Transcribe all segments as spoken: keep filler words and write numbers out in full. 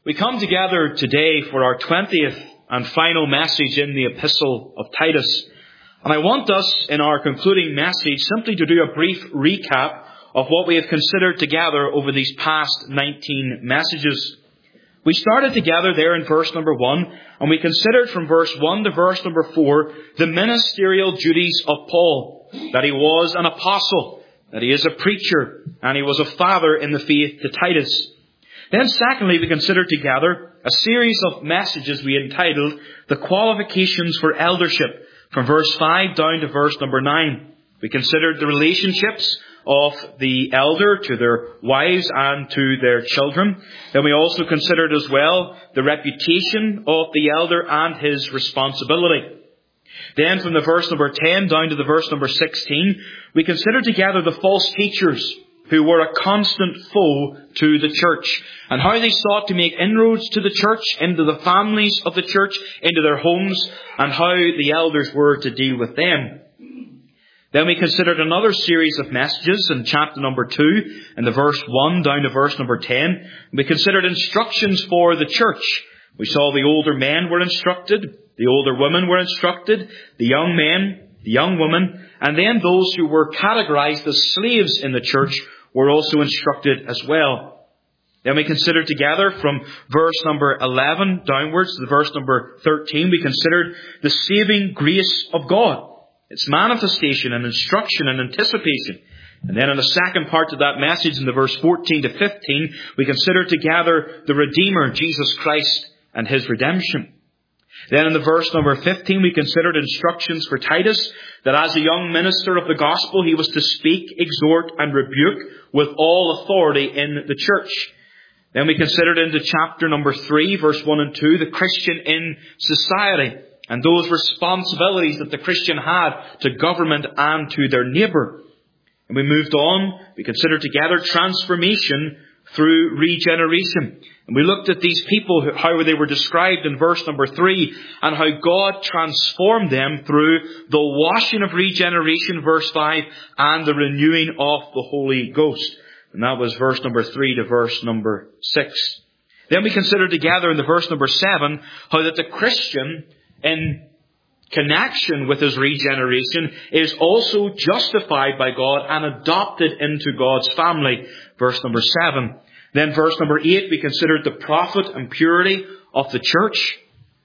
We come together today for our twentieth and final message in the Epistle of Titus. And I want us, in our concluding message, simply to do a brief recap of what we have considered together over these past nineteen messages. We started together there in verse number one, and we considered from verse one to verse number four the ministerial duties of Paul, that he was an apostle, that he is a preacher, and he was a father in the faith to Titus. Then secondly, we considered together a series of messages we entitled The Qualifications for Eldership, from verse five down to verse number nine. We considered the relationships of the elder to their wives and to their children. Then we also considered as well the reputation of the elder and his responsibility. Then from the verse number ten down to the verse number sixteen, we considered together the false teachers who were a constant foe to the church, and how they sought to make inroads to the church, into the families of the church, into their homes, and how the elders were to deal with them. Then we considered another series of messages in chapter number two, in the verse one down to verse number ten. We considered instructions for the church. We saw the older men were instructed, the older women were instructed, the young men, the young women, and then those who were categorized as slaves in the church were also instructed as well. Then we considered together from verse number eleven downwards to the verse number thirteen, we considered the saving grace of God, its manifestation and instruction and anticipation. And then in the second part of that message, in the verse fourteen to fifteen, we considered together the Redeemer, Jesus Christ, and his redemption. Then in the verse number fifteen, we considered instructions for Titus, that as a young minister of the gospel, he was to speak, exhort, and rebuke with all authority in the church. Then we considered into chapter number three, verse one and two, the Christian in society, and those responsibilities that the Christian had to government and to their neighbour. And we moved on, we considered together transformation through regeneration. And we looked at these people, how they were described in verse number three, and how God transformed them through the washing of regeneration, verse five, and the renewing of the Holy Ghost. And that was verse number three to verse number six. Then we considered together in the verse number seven, how that the Christian, in connection with his regeneration, is also justified by God and adopted into God's family. Verse number seven. Then verse number eight, we considered the profit and purity of the church.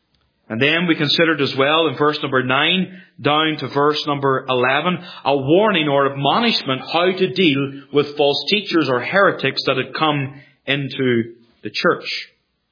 And then we considered as well in verse number nine down to verse number eleven, a warning or admonishment how to deal with false teachers or heretics that had come into the church.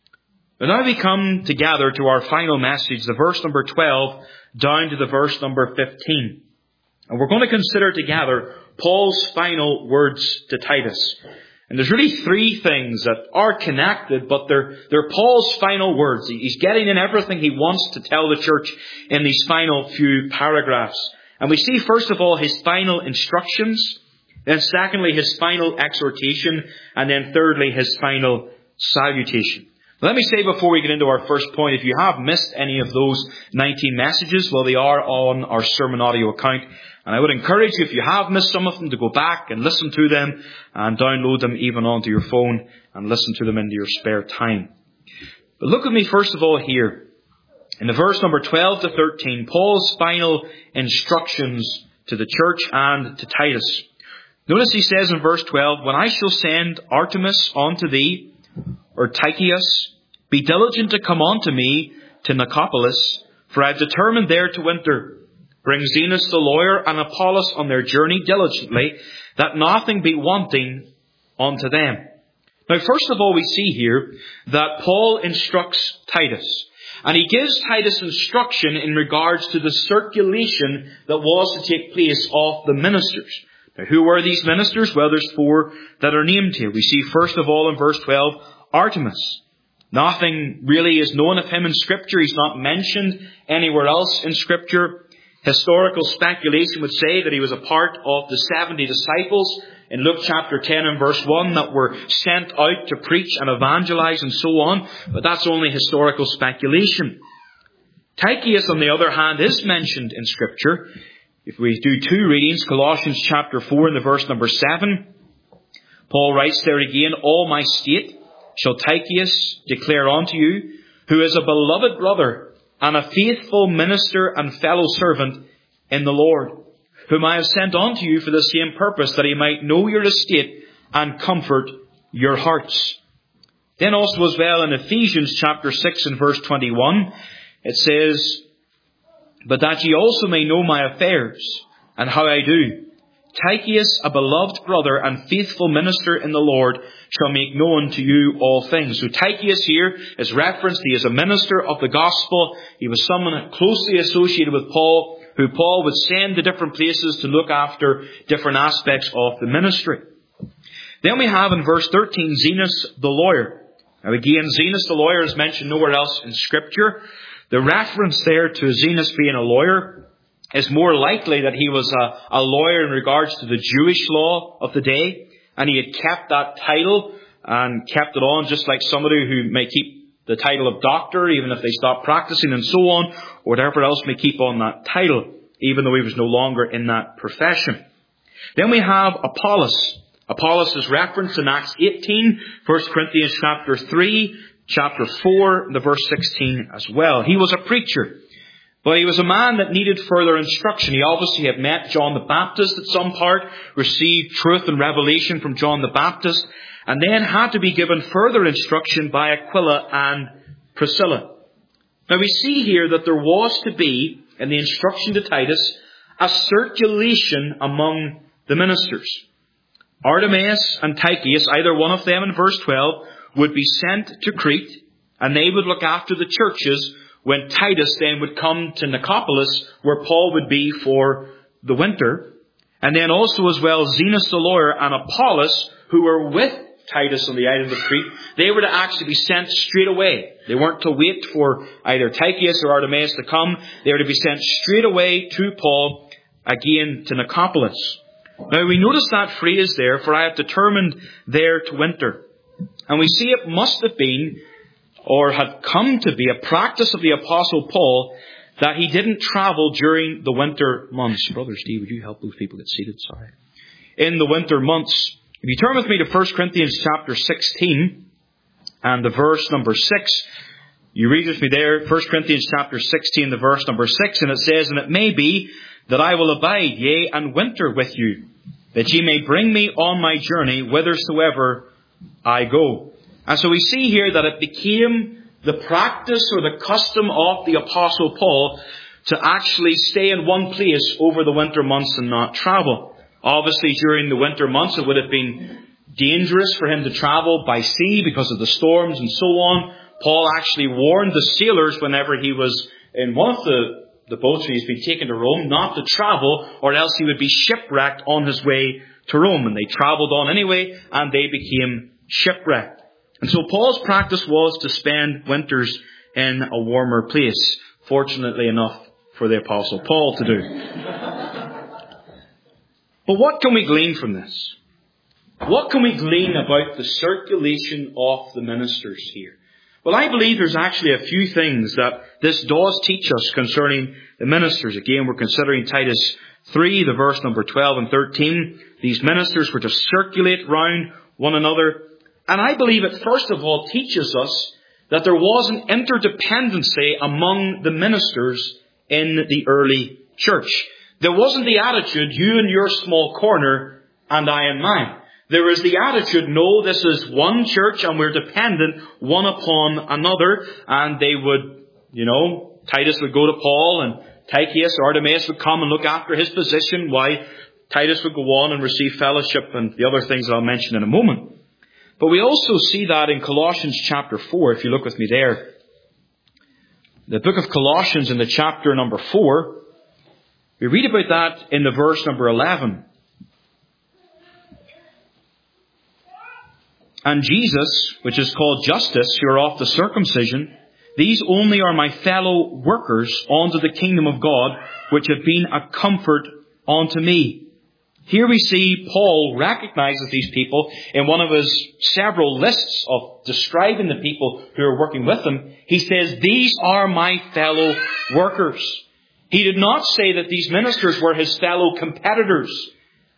But now we come together to our final message, the verse number twelve down to the verse number fifteen. And we're going to consider together Paul's final words to Titus. And there's really three things that are connected, but they're, they're Paul's final words. He's getting in everything he wants to tell the church in these final few paragraphs. And we see, first of all, his final instructions. Then secondly, his final exhortation. And then thirdly, his final salutation. Let me say before we get into our first point, if you have missed any of those nineteen messages, well, they are on our sermon audio account. And I would encourage you, if you have missed some of them, to go back and listen to them and download them even onto your phone and listen to them into your spare time. But look at me first of all here. In the verse number twelve to thirteen, Paul's final instructions to the church and to Titus. Notice he says in verse twelve, "When I shall send Artemas unto thee, or Tychicus, be diligent to come unto me to Nicopolis, for I have determined there to winter. Bring Zenas the lawyer and Apollos on their journey diligently, that nothing be wanting unto them." Now, first of all, we see here that Paul instructs Titus. And he gives Titus instruction in regards to the circulation that was to take place of the ministers. Now, who were these ministers? Well, there's four that are named here. We see, first of all, in verse twelve, Artemas. Nothing really is known of him in Scripture. He's not mentioned anywhere else in Scripture. Historical speculation would say that he was a part of the seventy disciples in Luke chapter ten and verse one that were sent out to preach and evangelize and so on. But that's only historical speculation. Tychicus, on the other hand, is mentioned in Scripture. If we do two readings, Colossians chapter four and the verse number seven, Paul writes there again, "All my state shall Tychicus declare unto you, who is a beloved brother and a faithful minister and fellow servant in the Lord, whom I have sent unto you for the same purpose, that he might know your estate and comfort your hearts. Then also as well in Ephesians chapter six and verse twenty-one, it says, but that ye also may know my affairs, and how I do. Tychicus, a beloved brother and faithful minister in the Lord, shall make known to you all things. So Tychicus here is referenced. He is a minister of the gospel. He was someone closely associated with Paul, who Paul would send to different places to look after different aspects of the ministry. Then we have in verse thirteen, Zenos the lawyer. Now again, Zenos the lawyer is mentioned nowhere else in Scripture. The reference there to Zenos being a lawyer is more likely that he was a, a lawyer in regards to the Jewish law of the day, and he had kept that title and kept it on, just like somebody who may keep the title of doctor even if they stop practicing and so on, or whatever else may keep on that title, even though he was no longer in that profession. Then we have Apollos. Apollos is referenced in Acts eighteen, First Corinthians chapter three, chapter four, and the verse sixteen as well. He was a preacher, but he was a man that needed further instruction. He obviously had met John the Baptist at some part, received truth and revelation from John the Baptist, and then had to be given further instruction by Aquila and Priscilla. Now we see here that there was to be, in the instruction to Titus, a circulation among the ministers. Artemas and Tychicus, either one of them in verse twelve, would be sent to Crete, and they would look after the churches when Titus then would come to Nicopolis, where Paul would be for the winter. And then also as well, Zenos the lawyer and Apollos, who were with Titus on the island of Crete, they were to actually be sent straight away. They weren't to wait for either Tychicus or Artemas to come. They were to be sent straight away to Paul, again to Nicopolis. Now we notice that phrase there, for I have determined there to winter. And we see it must have been, or had come to be, a practice of the Apostle Paul that he didn't travel during the winter months. Brother Steve, would you help those people get seated? Sorry. In the winter months. If you turn with me to First Corinthians chapter sixteen and the verse number six, you read with me there, First Corinthians chapter sixteen, the verse number six, and it says, and it may be that I will abide, yea, and winter with you, that ye may bring me on my journey whithersoever I go. And so we see here that it became the practice or the custom of the Apostle Paul to actually stay in one place over the winter months and not travel. Obviously, during the winter months, it would have been dangerous for him to travel by sea because of the storms and so on. Paul actually warned the sailors whenever he was in one of the, the boats when he's been taken to Rome not to travel, or else he would be shipwrecked on his way to Rome. And they travelled on anyway, and they became shipwrecked. And so Paul's practice was to spend winters in a warmer place. Fortunately enough for the Apostle Paul to do. But what can we glean from this? What can we glean about the circulation of the ministers here? Well, I believe there's actually a few things that this does teach us concerning the ministers. Again, we're considering Titus three, the verse number twelve and thirteen. These ministers were to circulate round one another. And I believe it first of all teaches us that there was an interdependency among the ministers in the early church. There wasn't the attitude, you in your small corner and I in mine. There was the attitude, no, this is one church and we're dependent one upon another. And they would, you know, Titus would go to Paul and Tychicus or Artemas would come and look after his position, while Titus would go on and receive fellowship and the other things I'll mention in a moment. But we also see that in Colossians chapter four, if you look with me there. The book of Colossians in the chapter number four, we read about that in the verse number eleven. And Jesus, which is called Justus, who are of the circumcision, these only are my fellow workers unto the kingdom of God, which have been a comfort unto me. Here we see Paul recognizes these people in one of his several lists of describing the people who are working with him. He says, these are my fellow workers. He did not say that these ministers were his fellow competitors.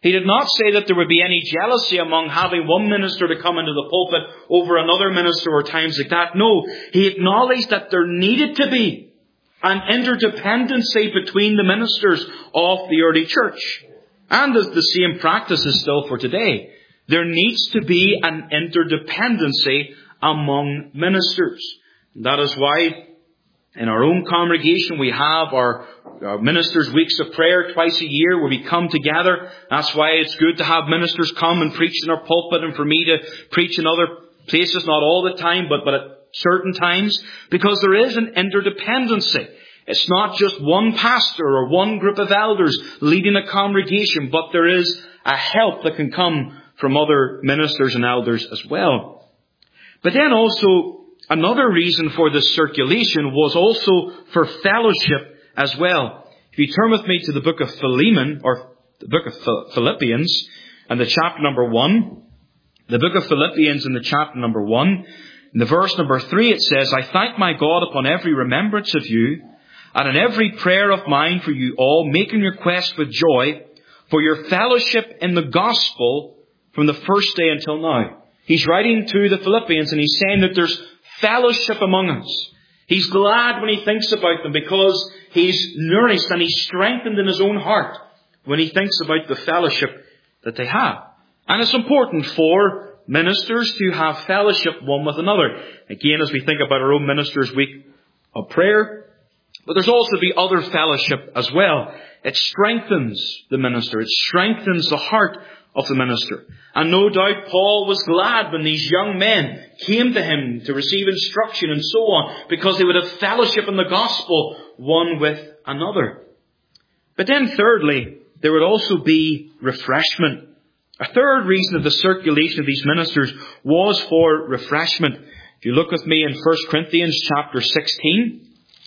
He did not say that there would be any jealousy among having one minister to come into the pulpit over another minister or times like that. No, he acknowledged that there needed to be an interdependency between the ministers of the early church. And the, the same practice is still for today. There needs to be an interdependency among ministers. And that is why in our own congregation we have our, our ministers' weeks of prayer twice a year where we come together. That's why it's good to have ministers come and preach in our pulpit, and for me to preach in other places, not all the time, but, but at certain times, because there is an interdependency. It's not just one pastor or one group of elders leading a congregation, but there is a help that can come from other ministers and elders as well. But then also, another reason for this circulation was also for fellowship as well. If you turn with me to the book of Philemon, or the book of Philippians, and the chapter number one, the book of Philippians in the chapter number one, in the verse number three, it says, I thank my God upon every remembrance of you, and in every prayer of mine for you all, making request with joy for your fellowship in the gospel from the first day until now. He's writing to the Philippians and he's saying that there's fellowship among us. He's glad when he thinks about them because he's nourished and he's strengthened in his own heart when he thinks about the fellowship that they have. And it's important for ministers to have fellowship one with another. Again, as we think about our own ministers' week of prayer, but there's also the other fellowship as well. It strengthens the minister. It strengthens the heart of the minister. And no doubt Paul was glad when these young men came to him to receive instruction and so on, because they would have fellowship in the gospel one with another. But then thirdly, there would also be refreshment. A third reason of the circulation of these ministers was for refreshment. If you look with me in First Corinthians chapter sixteen,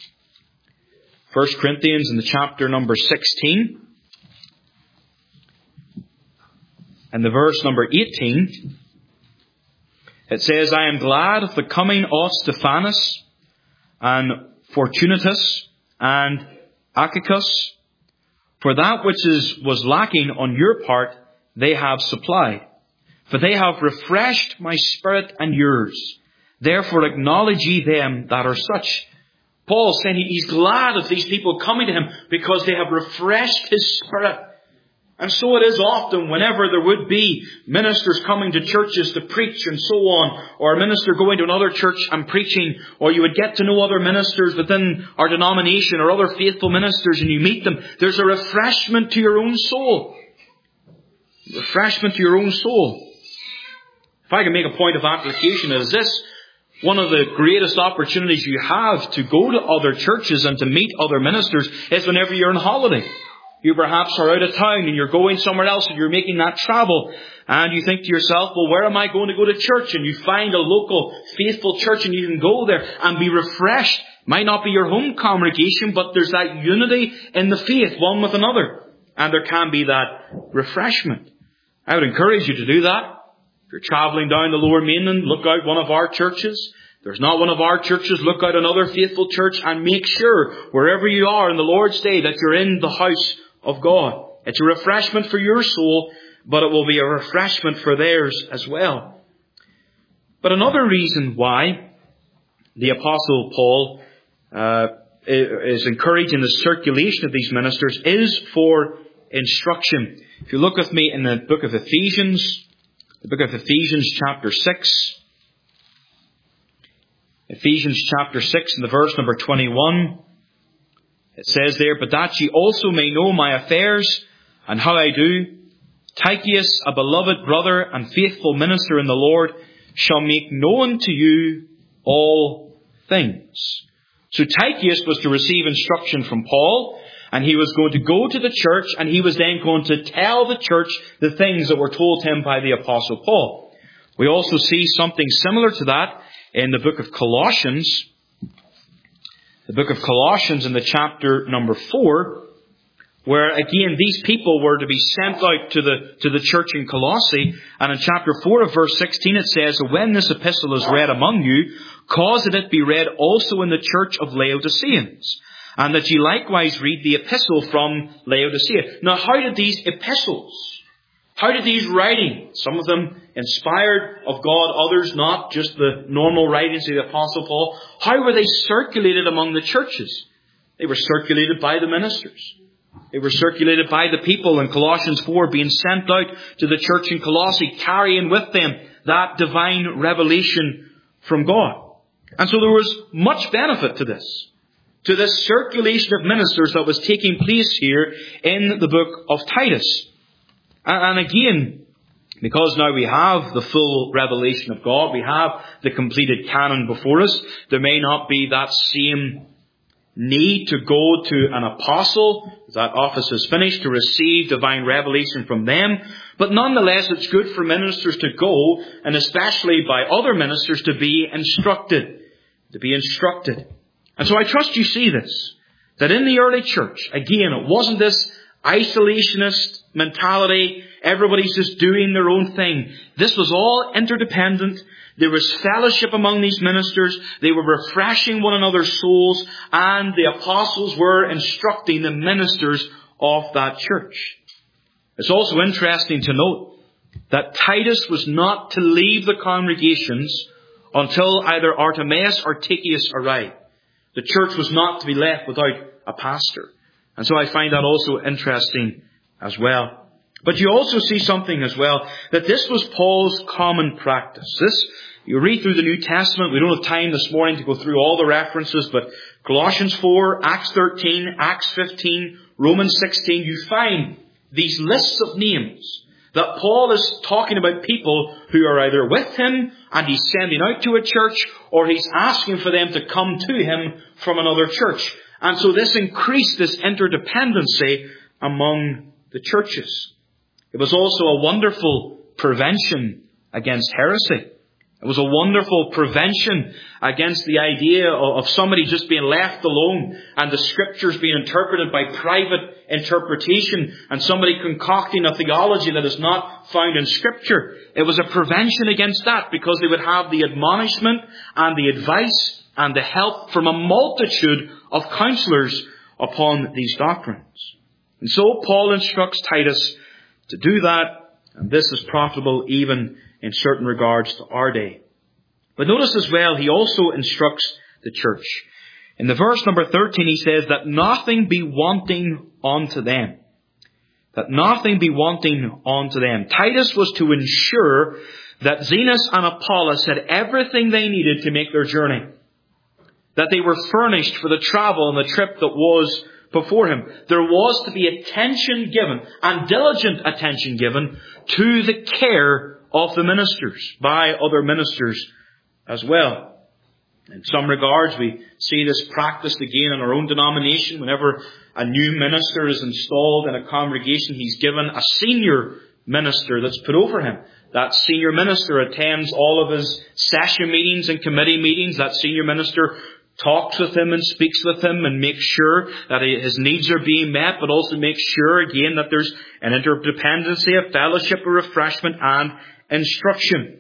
First Corinthians in the chapter number sixteen, and the verse number eighteen, it says, I am glad of the coming of Stephanas and Fortunatus and Achaicus, for that which is was lacking on your part they have supplied. For they have refreshed my spirit and yours. Therefore acknowledge ye them that are such. Paul is saying he's glad of these people coming to him because they have refreshed his spirit. And so it is often whenever there would be ministers coming to churches to preach and so on, or a minister going to another church and preaching, or you would get to know other ministers within our denomination or other faithful ministers and you meet them, there's a refreshment to your own soul. Refreshment to your own soul. If I can make a point of application, is this one of the greatest opportunities you have to go to other churches and to meet other ministers is whenever you're on holiday. You perhaps are out of town and you're going somewhere else and you're making that travel. And you think to yourself, well, where am I going to go to church? And you find a local faithful church and you can go there and be refreshed. Might not be your home congregation, but there's that unity in the faith, one with another. And there can be that refreshment. I would encourage you to do that. If you're travelling down the Lower Mainland, look out one of our churches. If there's not one of our churches, look out another faithful church and make sure, wherever you are in the Lord's Day, that you're in the house of God. It's a refreshment for your soul, but it will be a refreshment for theirs as well. But another reason why the Apostle Paul uh, is encouraging the circulation of these ministers is for instruction. If you look with me in the book of Ephesians, the book of Ephesians chapter six, Ephesians chapter six and the verse number twenty-one, it says there, but that ye also may know my affairs and how I do, Tychicus, a beloved brother and faithful minister in the Lord, shall make known to you all things. So Tychicus was to receive instruction from Paul, and he was going to go to the church, and he was then going to tell the church the things that were told him by the Apostle Paul. We also see something similar to that in the book of Colossians. The book of Colossians in the chapter number four, where again these people were to be sent out to the to the church in Colossae. And in chapter four of verse sixteen it says, when this epistle is read among you, cause that it be read also in the church of Laodiceans, and that ye likewise read the epistle from Laodicea. Now how did these epistles How did these writings, some of them inspired of God, others not, just the normal writings of the Apostle Paul, how were they circulated among the churches? They were circulated by the ministers. They were circulated by the people in Colossians four, being sent out to the church in Colossae, carrying with them that divine revelation from God. And so there was much benefit to this, to this circulation of ministers that was taking place here in the book of Titus. And again, because now we have the full revelation of God, we have the completed canon before us, there may not be that same need to go to an apostle, that office is finished, to receive divine revelation from them. But nonetheless, it's good for ministers to go, and especially by other ministers, to be instructed. To be instructed. And so I trust you see this, that in the early church, again, it wasn't this isolationist mentality, everybody's just doing their own thing. This was all interdependent. There was fellowship among these ministers. They were refreshing one another's souls, and the apostles were instructing the ministers of that church. It's also interesting to note that Titus was not to leave the congregations until either Artemas or Tychicus arrived. The church was not to be left without a pastor. And so I find that also interesting as well. But you also see something as well, that this was Paul's common practice. This, you read through the New Testament, we don't have time this morning to go through all the references, but Colossians four, Acts thirteen, Acts fifteen, Romans sixteen, you find these lists of names that Paul is talking about people who are either with him and he's sending out to a church, or he's asking for them to come to him from another church. And so this increased this interdependency among the churches. It was also a wonderful prevention against heresy. It was a wonderful prevention against the idea of somebody just being left alone and the scriptures being interpreted by private interpretation and somebody concocting a theology that is not found in scripture. It was a prevention against that, because they would have the admonishment and the advice and the help from a multitude of counselors upon these doctrines. And so Paul instructs Titus to do that, and this is profitable even in certain regards to our day. But notice as well, he also instructs the church. In the verse number thirteen, he says that nothing be wanting unto them. That nothing be wanting unto them. Titus was to ensure that Zenas and Apollos had everything they needed to make their journey. That they were furnished for the travel and the trip that was before him. There was to be attention given, and diligent attention given, to the care of the ministers by other ministers as well. In some regards, we see this practiced again in our own denomination. Whenever a new minister is installed in a congregation, he's given a senior minister that's put over him. That senior minister attends all of his session meetings and committee meetings. That senior minister talks with him and speaks with him and makes sure that his needs are being met, but also makes sure again that there's an interdependency of fellowship, of refreshment and instruction.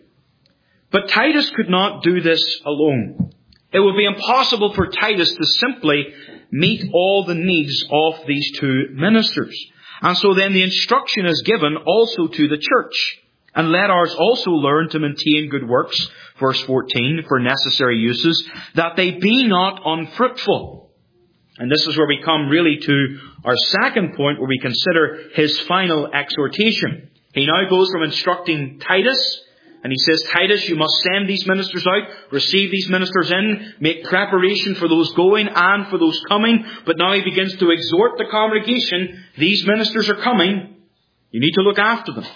But Titus could not do this alone. It would be impossible for Titus to simply meet all the needs of these two ministers. And so then the instruction is given also to the church. And let ours also learn to maintain good works, verse fourteen, for necessary uses, that they be not unfruitful. And this is where we come really to our second point, where we consider his final exhortation. He now goes from instructing Titus, and he says, Titus, you must send these ministers out, receive these ministers in, make preparation for those going and for those coming. But now he begins to exhort the congregation, these ministers are coming, you need to look after them.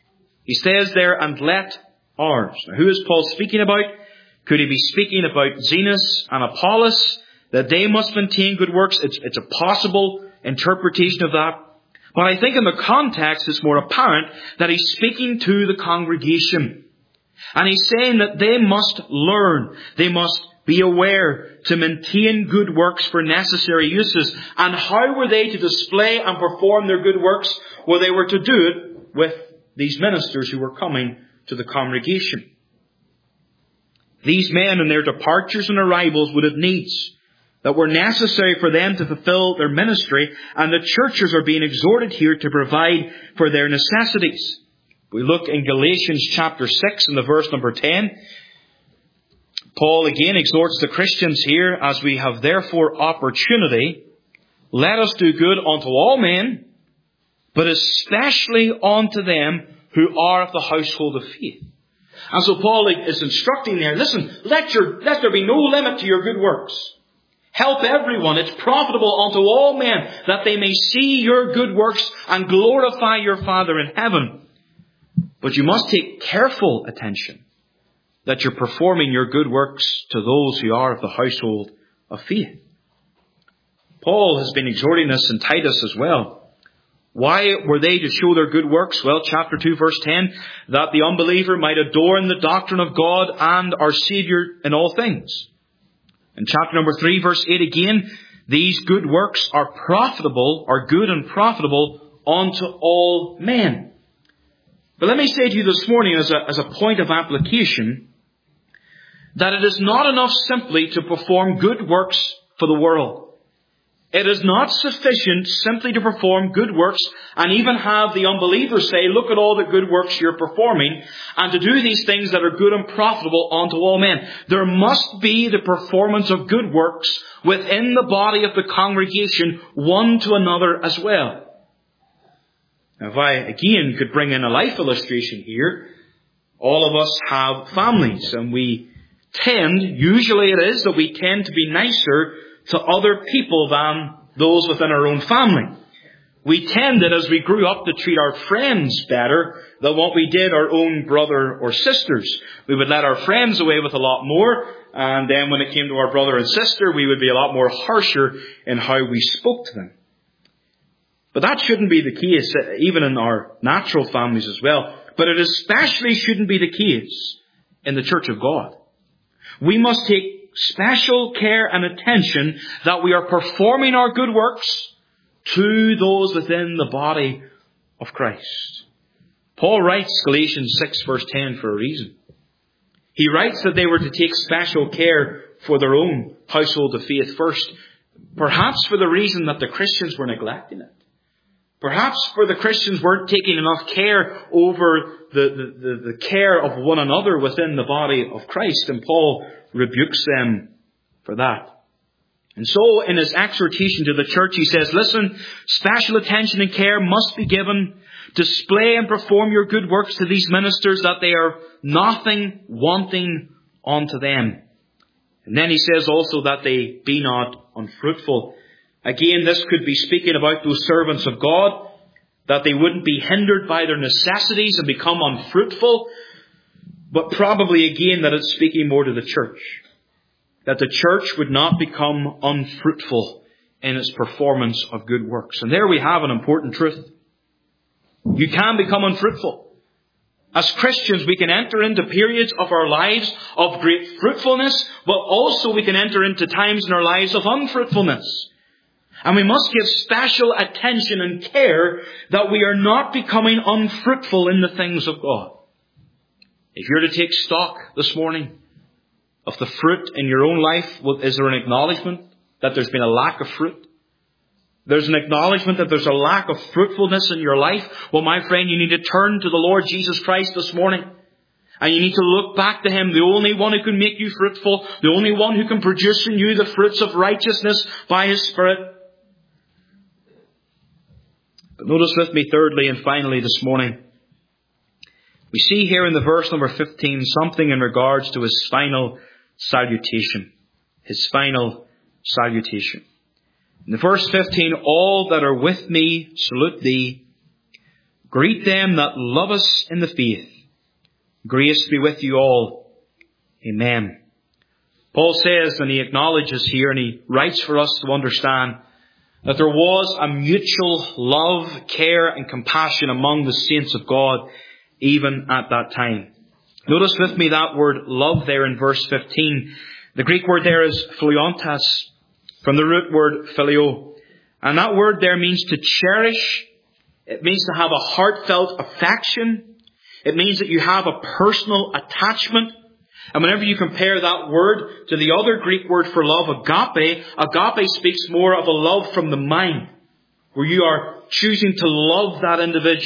He says there, and let ours. Now, who is Paul speaking about? Could he be speaking about Zenas and Apollos, that they must maintain good works? It's, it's a possible interpretation of that. But I think in the context it's more apparent that he's speaking to the congregation. And he's saying that they must learn, they must be aware to maintain good works for necessary uses. And how were they to display and perform their good works? Well, they were to do it with these ministers who were coming to the congregation. These men in their departures and arrivals would have needs that were necessary for them to fulfill their ministry, and the churches are being exhorted here to provide for their necessities. We look in Galatians chapter six and the verse number ten. Paul again exhorts the Christians here, as we have therefore opportunity, let us do good unto all men, but especially unto them who are of the household of faith. And so Paul is instructing there, listen, let, your, let there be no limit to your good works. Help everyone. It's profitable unto all men, that they may see your good works and glorify your Father in heaven. But you must take careful attention that you're performing your good works to those who are of the household of faith. Paul has been exhorting us in Titus as well. Why were they to show their good works? Well, chapter two, verse ten, that the unbeliever might adorn the doctrine of God and our Saviour in all things. In chapter number three, verse eight again, these good works are profitable, are good and profitable unto all men. But let me say to you this morning as a, as a point of application, that it is not enough simply to perform good works for the world. It is not sufficient simply to perform good works and even have the unbelievers say, look at all the good works you're performing, and to do these things that are good and profitable unto all men. There must be the performance of good works within the body of the congregation, one to another as well. Now, if I again could bring in a life illustration here, all of us have families, and we tend, usually it is, that we tend to be nicer to other people than those within our own family. We tended, as we grew up, to treat our friends better than what we did our own brother or sisters. We would let our friends away with a lot more, and then when it came to our brother and sister, we would be a lot more harsher in how we spoke to them. But that shouldn't be the case, even in our natural families as well. But it especially shouldn't be the case in the Church of God. We must take special care and attention that we are performing our good works to those within the body of Christ. Paul writes Galatians six verse ten for a reason. He writes that they were to take special care for their own household of faith first, perhaps for the reason that the Christians were neglecting it. Perhaps for the Christians weren't taking enough care over the, the, the, the care of one another within the body of Christ. And Paul rebukes them for that. And so in his exhortation to the church, he says, listen, special attention and care must be given. Display and perform your good works to these ministers, that they are nothing wanting unto them. And then he says also that they be not unfruitful. Again, this could be speaking about those servants of God, that they wouldn't be hindered by their necessities and become unfruitful. But probably again that it's speaking more to the church. That the church would not become unfruitful in its performance of good works. And there we have an important truth. You can become unfruitful. As Christians, we can enter into periods of our lives of great fruitfulness, but also we can enter into times in our lives of unfruitfulness. And we must give special attention and care that we are not becoming unfruitful in the things of God. If you're to take stock this morning of the fruit in your own life, is there an acknowledgement that there's been a lack of fruit? There's an acknowledgement that there's a lack of fruitfulness in your life. Well, my friend, you need to turn to the Lord Jesus Christ this morning. And you need to look back to Him, the only one who can make you fruitful, the only one who can produce in you the fruits of righteousness by His Spirit. But notice with me thirdly and finally this morning, we see here in the verse number fifteen something in regards to His final salutation. His final salutation. In the verse fifteen, all that are with me salute thee. Greet them that love us in the faith. Grace be with you all. Amen. Paul says, and he acknowledges here, and he writes for us to understand, that there was a mutual love, care and compassion among the saints of God even at that time. Notice with me that word love there in verse fifteen. The Greek word there is philiontas, from the root word phileo. And that word there means to cherish. It means to have a heartfelt affection. It means that you have a personal attachment. And whenever you compare that word to the other Greek word for love, agape, agape speaks more of a love from the mind, where you are choosing to love that individual.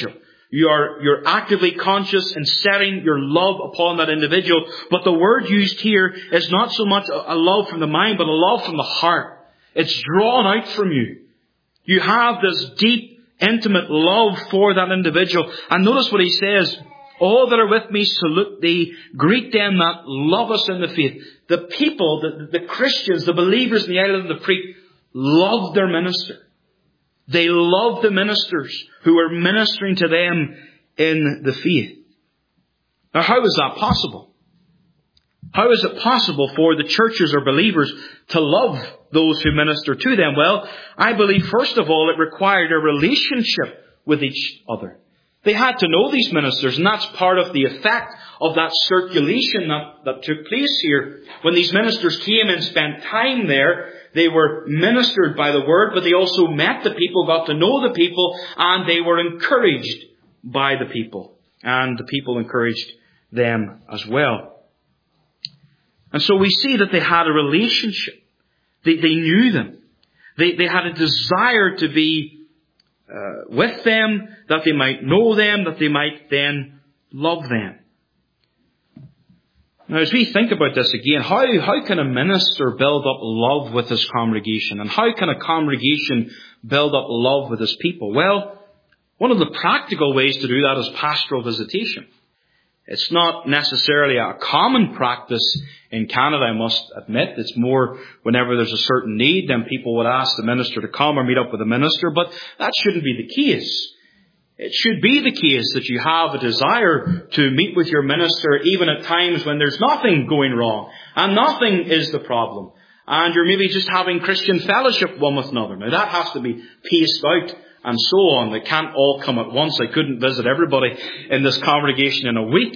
You are, you're actively conscious in setting your love upon that individual. But the word used here is not so much a love from the mind, but a love from the heart. It's drawn out from you. You have this deep, intimate love for that individual. And notice what he says. All that are with me salute thee. Greet them that love us in the faith. The people, the, the Christians, the believers in the island of Crete loved their minister. They loved the ministers who were ministering to them in the faith. Now, how is that possible? How is it possible for the churches or believers to love those who minister to them? Well, I believe, first of all, it required a relationship with each other. They had to know these ministers, and that's part of the effect of that circulation that, that took place here. When these ministers came and spent time there, they were ministered by the word, but they also met the people, got to know the people, and they were encouraged by the people. And the people encouraged them as well. And so we see that they had a relationship. They, they knew them. They, they had a desire to be uh, with them, that they might know them, that they might then love them. Now, as we think about this again, how, how can a minister build up love with his congregation? And how can a congregation build up love with his people? Well, one of the practical ways to do that is pastoral visitation. It's not necessarily a common practice in Canada, I must admit. It's more whenever there's a certain need, then people would ask the minister to come or meet up with the minister. But that shouldn't be the case. It should be the case that you have a desire to meet with your minister even at times when there's nothing going wrong and nothing is the problem. And you're maybe just having Christian fellowship one with another. Now that has to be paced out and so on. They can't all come at once. I couldn't visit everybody in this congregation in a week.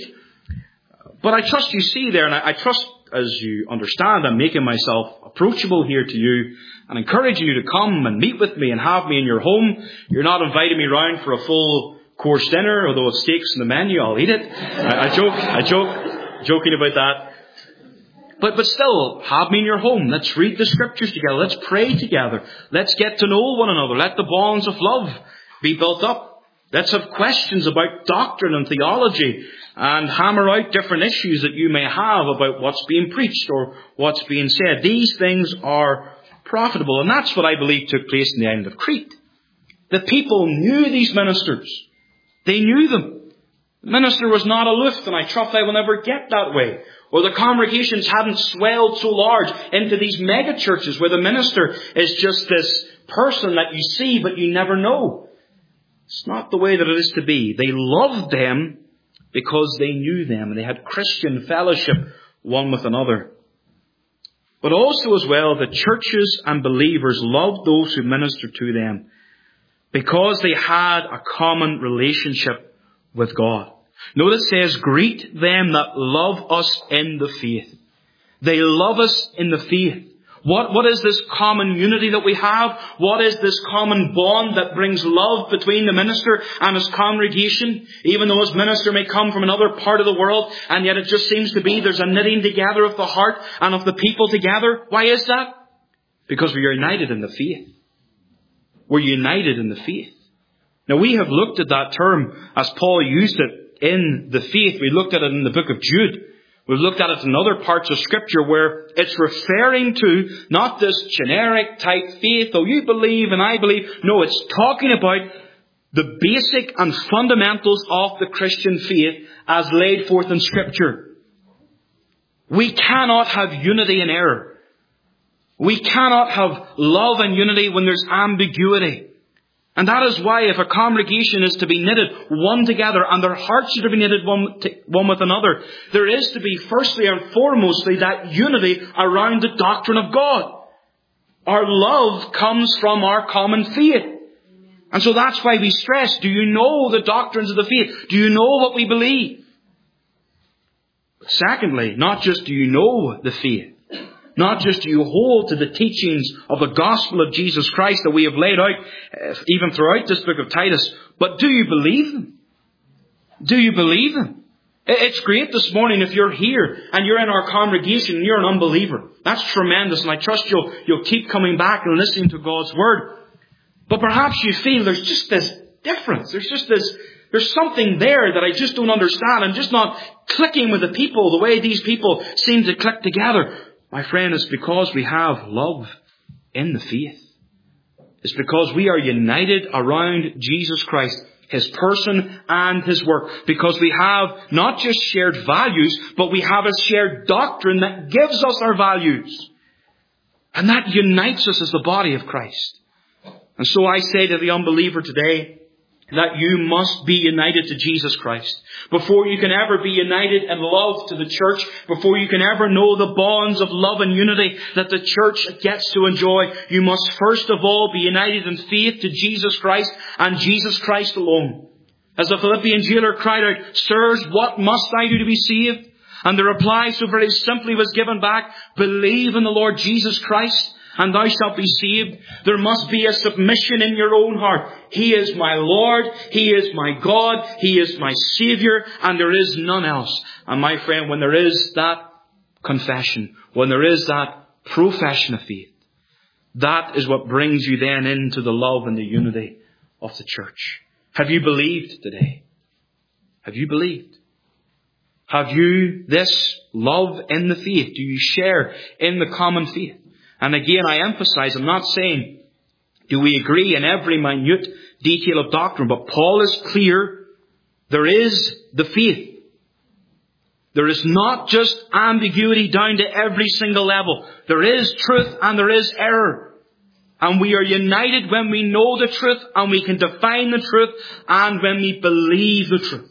But I trust you see there, and I, I trust, as you understand, I'm making myself approachable here to you and encouraging you to come and meet with me and have me in your home. You're not inviting me round for a full course dinner, although it's steaks in the menu, I'll eat it. I, I joke, I joke, joking about that. But, but still, have me in your home. Let's read the scriptures together. Let's pray together. Let's get to know one another. Let the bonds of love be built up. Let's have questions about doctrine and theology and hammer out different issues that you may have about what's being preached or what's being said. These things are profitable. And that's what I believe took place in the island of Crete. The people knew these ministers. They knew them. The minister was not aloof, and I trust I will never get that way. Or the congregations hadn't swelled so large into these mega churches where the minister is just this person that you see but you never know. It's not the way that it is to be. They loved them because they knew them and they had Christian fellowship one with another. But also as well, the churches and believers loved those who ministered to them because they had a common relationship with God. Notice it says, greet them that love us in the faith. They love us in the faith. What, what is this common unity that we have? What is this common bond that brings love between the minister and his congregation? Even though his minister may come from another part of the world, and yet it just seems to be there's a knitting together of the heart and of the people together. Why is that? Because we're united in the faith. We're united in the faith. Now we have looked at that term as Paul used it in the faith. We looked at it in the book of Jude. We've looked at it in other parts of Scripture where it's referring to not this generic type faith, oh, you believe and I believe. No, it's talking about the basic and fundamentals of the Christian faith as laid forth in Scripture. We cannot have unity in error. We cannot have love and unity when there's ambiguity. And that is why if a congregation is to be knitted one together and their hearts are to be knitted one, to, one with another, there is to be firstly and foremostly that unity around the doctrine of God. Our love comes from our common faith. And so that's why we stress, do you know the doctrines of the faith? Do you know what we believe? Secondly, not just do you know the faith, not just do you hold to the teachings of the gospel of Jesus Christ that we have laid out uh, even throughout this book of Titus, but do you believe them? Do you believe them? It's great this morning if you're here and you're in our congregation and you're an unbeliever. That's tremendous, and I trust you'll, you'll keep coming back and listening to God's Word. But perhaps you feel there's just this difference. There's just this, There's something there that I just don't understand. I'm just not clicking with the people the way these people seem to click together. My friend, it's because we have love in the faith. It's because we are united around Jesus Christ, His person and His work. Because we have not just shared values, but we have a shared doctrine that gives us our values. And that unites us as the body of Christ. And so I say to the unbeliever today that you must be united to Jesus Christ. Before you can ever be united in love to the church, before you can ever know the bonds of love and unity that the church gets to enjoy, you must first of all be united in faith to Jesus Christ and Jesus Christ alone. As the Philippian jailer cried out, "Sirs, what must I do to be saved?" And the reply so very simply was given back, "Believe in the Lord Jesus Christ, and thou shalt be saved." There must be a submission in your own heart. He is my Lord. He is my God. He is my Saviour. And there is none else. And my friend, when there is that confession, when there is that profession of faith, that is what brings you then into the love and the unity of the church. Have you believed today? Have you believed? Have you this love in the faith? Do you share in the common faith? And again, I emphasize, I'm not saying, do we agree in every minute detail of doctrine? But Paul is clear, there is the faith. There is not just ambiguity down to every single level. There is truth and there is error. And we are united when we know the truth and we can define the truth and when we believe the truth.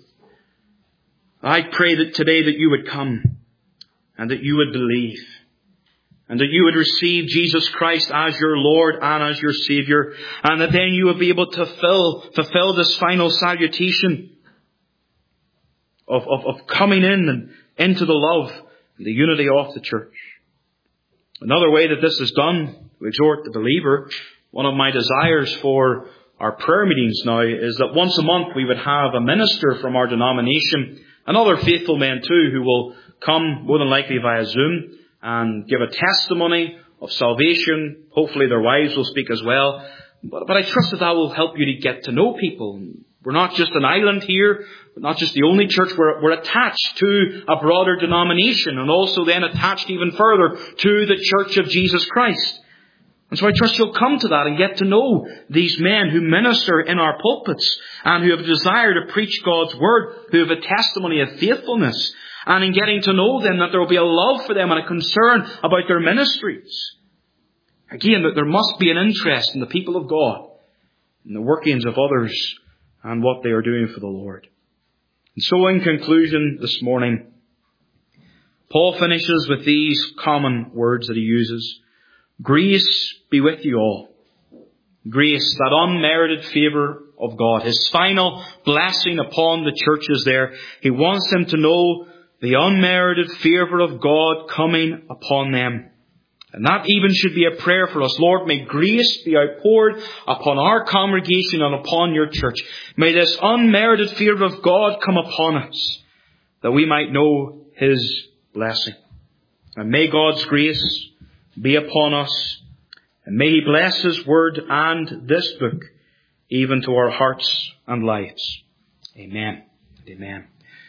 I pray that today that you would come and that you would believe. And that you would receive Jesus Christ as your Lord and as your Saviour. And that then you would be able to fill, fulfill this final salutation of, of, of coming in and into the love and the unity of the church. Another way that this is done, to exhort the believer, one of my desires for our prayer meetings now is that once a month we would have a minister from our denomination, and other faithful men too, who will come more than likely via Zoom, and give a testimony of salvation. Hopefully their wives will speak as well. But, but I trust that that will help you to get to know people. We're not just an island here. We're not just the only church. We're, we're attached to a broader denomination and also then attached even further to the Church of Jesus Christ. And so I trust you'll come to that and get to know these men who minister in our pulpits and who have a desire to preach God's Word, who have a testimony of faithfulness. And in getting to know them, that there will be a love for them and a concern about their ministries. Again, that there must be an interest in the people of God, in the workings of others, and what they are doing for the Lord. And so in conclusion this morning, Paul finishes with these common words that he uses. Grace be with you all. Grace, that unmerited favour of God. His final blessing upon the churches there. He wants them to know the unmerited favour of God coming upon them. And that even should be a prayer for us. Lord, may grace be outpoured upon our congregation and upon your church. May this unmerited favour of God come upon us, that we might know His blessing. And may God's grace be upon us. And may He bless His word and this book, even to our hearts and lives. Amen. Amen.